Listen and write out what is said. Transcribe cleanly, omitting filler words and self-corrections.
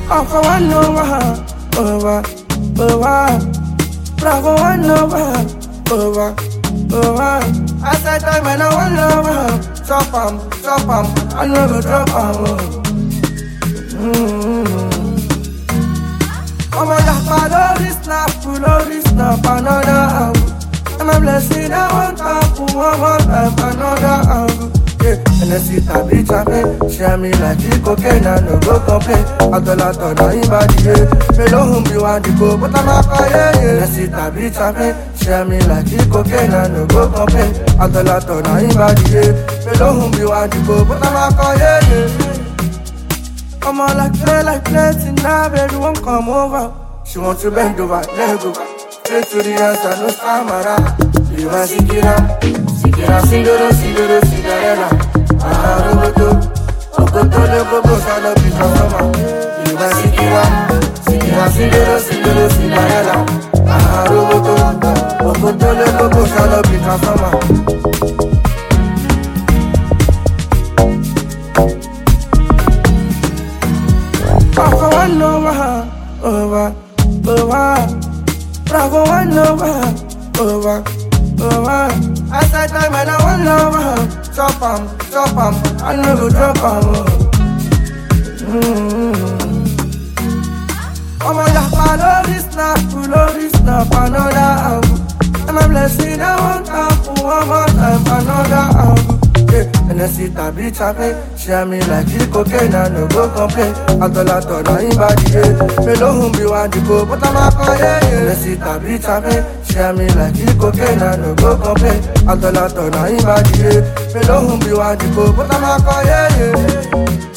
I for one over. Bravo one over. I said time and I one over. Chop 'em, I never drop 'em. I'm a laugh, pull snap, another album. I'm a blessing, I want to one time, another album. Yeah, and I see that bitch at me, share me like the cocaine, and no go complain. I don't like to know anybody, yeah. Hello, whom you want to go, but I'm not yeah. And I see that bitch at me, share me like the cocaine, and no go complain. I don't like to know anybody, yeah. Hello, whom you want to go, but I'm not yeah. I'm all like play, now everyone come over. She wants to bend over, let go. Straight to the answer, no stamina. You want Sikira, Cinderella. Roboto, le bobo, salo, pizza, mama. You want Sikira, Cinderella. Roboto, le bobo, salo, pizza, mama. For one over. Bravo one over. I said time and I one over. Chop 'em, I never drop 'em. I'm a laugh, pull snap, another album. I'm a blessing, I want to one more time, another album. Yeah, and I see that bitch at me, share me like the cocaine, and no go complain. I don't like to know anybody, yeah. Hello, whom you want to go, but I'm not yeah. And I see that bitch at me, share me like the cocaine, and no go complain. I don't like to know anybody, yeah. Hello, whom you want to go, but I'm not yeah.